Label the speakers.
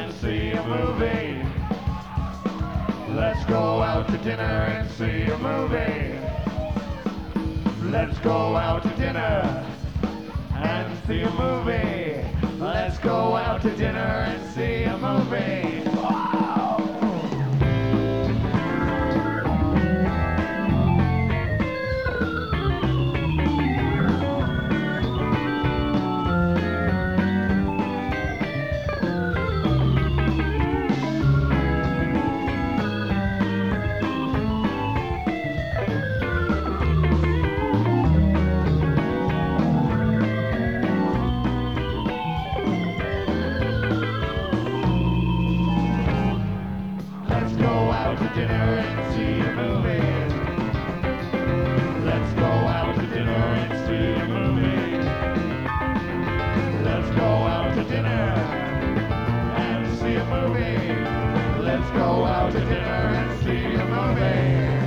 Speaker 1: and see a movie. Let's go out to dinner and see a movie. Let's go out to dinner and see a movie. Let's go out to dinner and see a movie. Let's go out to dinner and see a movie. Let's go out to dinner and see a movie. Let's go out to dinner and see a movie. Let's go out to dinner and see a movie.